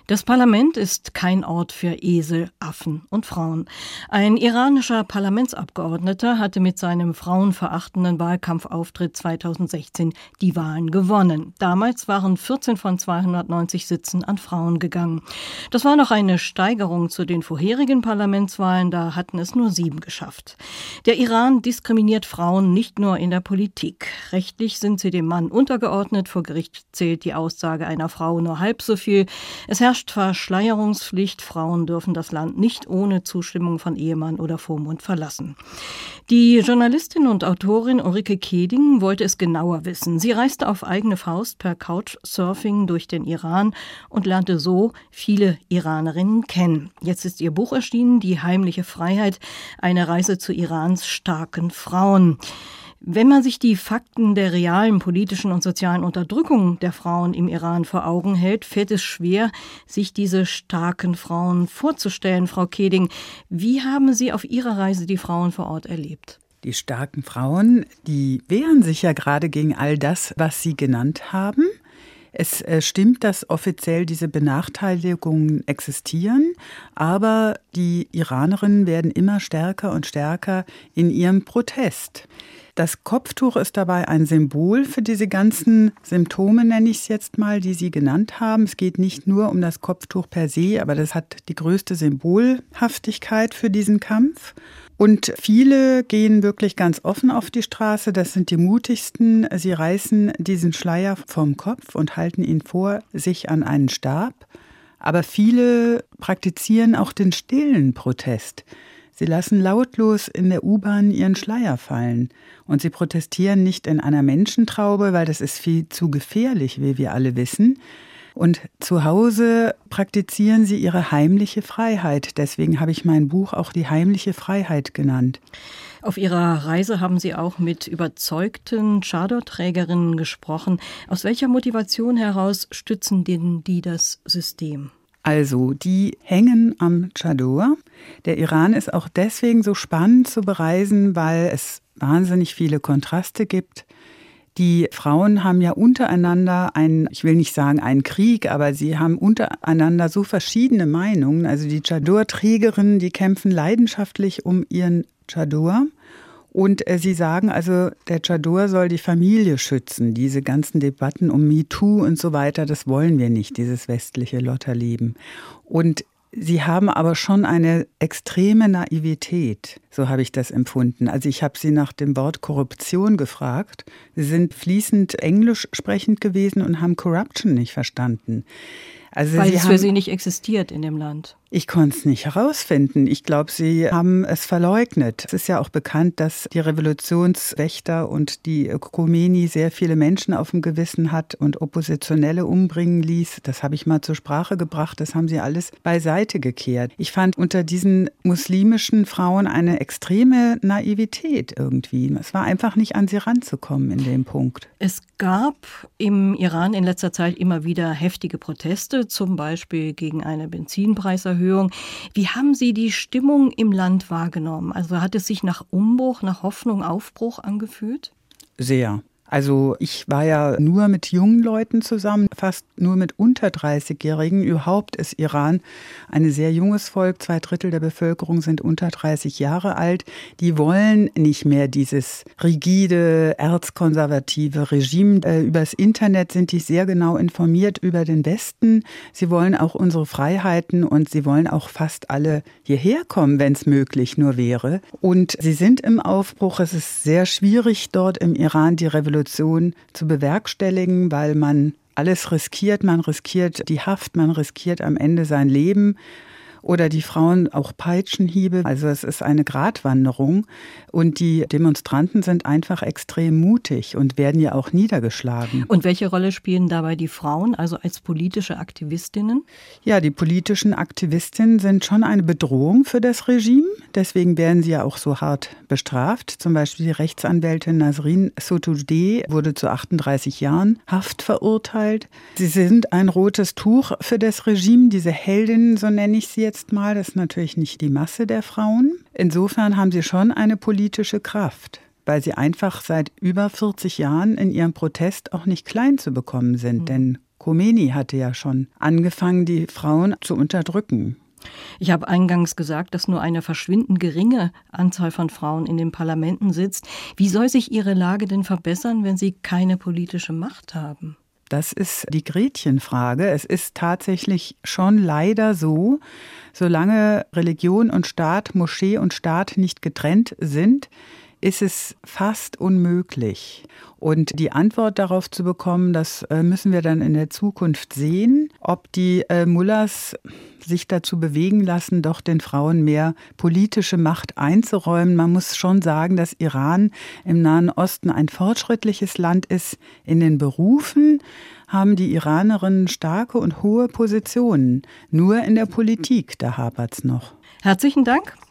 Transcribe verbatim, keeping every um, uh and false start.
Das Parlament ist kein Ort für Esel, Affen und Frauen. Ein iranischer Parlamentsabgeordneter hatte mit seinem frauenverachtenden Wahlkampfauftritt zweitausendsechzehn die Wahlen gewonnen. Damals waren vierzehn von zweihundertneunzig Sitzen an Frauen gegangen. Das war noch eine Steigerung zu den vorherigen Parlamentswahlen, da hatten es nur sieben geschafft. Der Iran diskriminiert Frauen nicht nur in der Politik. Rechtlich sind sie dem Mann untergeordnet. Vor Gericht zählt die Aussage einer Frau nur halb so viel. Es herrscht Verschleierungspflicht. Frauen dürfen das Land nicht ohne Zustimmung von Ehemann oder Vormund verlassen. Die Journalistin und Autorin Ulrike Keding wollte es genauer wissen. Sie reiste auf eigene Faust per Couchsurfing durch den Iran und lernte so viele Iranerinnen kennen. Jetzt ist ihr Buch erschienen, Die heimliche Freiheit, eine Reise zu Irans starken Frauen. Wenn man sich die Fakten der realen politischen und sozialen Unterdrückung der Frauen im Iran vor Augen hält, fällt es schwer, sich diese starken Frauen vorzustellen. Frau Keding, wie haben Sie auf Ihrer Reise die Frauen vor Ort erlebt? Die starken Frauen, die wehren sich ja gerade gegen all das, was Sie genannt haben. Es äh, stimmt, dass offiziell diese Benachteiligungen existieren, aber die Iranerinnen werden immer stärker und stärker in ihrem Protest. Das Kopftuch ist dabei ein Symbol für diese ganzen Symptome, nenne ich es jetzt mal, die Sie genannt haben. Es geht nicht nur um das Kopftuch per se, aber das hat die größte Symbolhaftigkeit für diesen Kampf. Und viele gehen wirklich ganz offen auf die Straße. Das sind die mutigsten. Sie reißen diesen Schleier vom Kopf und halten ihn vor sich an einen Stab. Aber viele praktizieren auch den stillen Protest. Sie lassen lautlos in der U-Bahn ihren Schleier fallen. Und sie protestieren nicht in einer Menschentraube, weil das ist viel zu gefährlich, wie wir alle wissen. Und zu Hause praktizieren sie ihre heimliche Freiheit. Deswegen habe ich mein Buch auch Die heimliche Freiheit genannt. Auf Ihrer Reise haben Sie auch mit überzeugten Chador-Trägerinnen gesprochen. Aus welcher Motivation heraus stützen denn die das System? Also, die hängen am Chador. Der Iran ist auch deswegen so spannend zu bereisen, weil es wahnsinnig viele Kontraste gibt. Die Frauen haben ja untereinander einen, ich will nicht sagen einen Krieg, aber sie haben untereinander so verschiedene Meinungen. Also die Chador-Trägerinnen, die kämpfen leidenschaftlich um ihren Chador. Und äh, sie sagen also, der Chador soll die Familie schützen. Diese ganzen Debatten um MeToo und so weiter, das wollen wir nicht, dieses westliche Lotterleben. Und sie haben aber schon eine extreme Naivität, so habe ich das empfunden. Also ich habe sie nach dem Wort Korruption gefragt. Sie sind fließend Englisch sprechend gewesen und haben Corruption nicht verstanden. Also Weil sie es haben, für sie nicht existiert in dem Land. Ich konnte es nicht herausfinden. Ich glaube, sie haben es verleugnet. Es ist ja auch bekannt, dass die Revolutionswächter und die Khomeini sehr viele Menschen auf dem Gewissen hat und Oppositionelle umbringen ließ. Das habe ich mal zur Sprache gebracht. Das haben sie alles beiseite gekehrt. Ich fand unter diesen muslimischen Frauen eine extreme Naivität irgendwie. Es war einfach nicht an sie ranzukommen in dem Punkt. Es gab im Iran in letzter Zeit immer wieder heftige Proteste, zum Beispiel gegen eine Benzinpreiserhöhung. Wie haben Sie die Stimmung im Land wahrgenommen? Also hat es sich nach Umbruch, nach Hoffnung, Aufbruch angefühlt? Sehr. Also ich war ja nur mit jungen Leuten zusammen, fast nur mit unter dreißigjährigen. Überhaupt ist Iran ein sehr junges Volk. Zwei Drittel der Bevölkerung sind unter dreißig Jahre alt. Die wollen nicht mehr dieses rigide, erzkonservative Regime. Äh, übers Internet sind die sehr genau informiert über den Westen. Sie wollen auch unsere Freiheiten und sie wollen auch fast alle hierher kommen, wenn es möglich nur wäre. Und sie sind im Aufbruch. Es ist sehr schwierig, dort im Iran die Revolution zu bewerkstelligen, weil man alles riskiert. Man riskiert die Haft, man riskiert am Ende sein Leben. Oder die Frauen auch Peitschenhiebe. Also es ist eine Gratwanderung. Und die Demonstranten sind einfach extrem mutig und werden ja auch niedergeschlagen. Und welche Rolle spielen dabei die Frauen, also als politische Aktivistinnen? Ja, die politischen Aktivistinnen sind schon eine Bedrohung für das Regime. Deswegen werden sie ja auch so hart bestraft. Zum Beispiel die Rechtsanwältin Nasrin Sotoudeh wurde zu achtunddreißig Jahren Haft verurteilt. Sie sind ein rotes Tuch für das Regime. Diese Heldinnen, so nenne ich sie jetzt mal, das ist natürlich nicht die Masse der Frauen. Insofern haben sie schon eine politische Kraft, weil sie einfach seit über vierzig Jahren in ihrem Protest auch nicht klein zu bekommen sind. Mhm. Denn Khomeini hatte ja schon angefangen, die Frauen zu unterdrücken. Ich habe eingangs gesagt, dass nur eine verschwindend geringe Anzahl von Frauen in den Parlamenten sitzt. Wie soll sich ihre Lage denn verbessern, wenn sie keine politische Macht haben? Das ist die Gretchenfrage. Es ist tatsächlich schon leider so, solange Religion und Staat, Moschee und Staat nicht getrennt sind, ist es fast unmöglich. Und die Antwort darauf zu bekommen, das müssen wir dann in der Zukunft sehen, ob die äh, Mullahs sich dazu bewegen lassen, doch den Frauen mehr politische Macht einzuräumen. Man muss schon sagen, dass Iran im Nahen Osten ein fortschrittliches Land ist. In den Berufen haben die Iranerinnen starke und hohe Positionen. Nur in der Politik, da hapert's noch. Herzlichen Dank.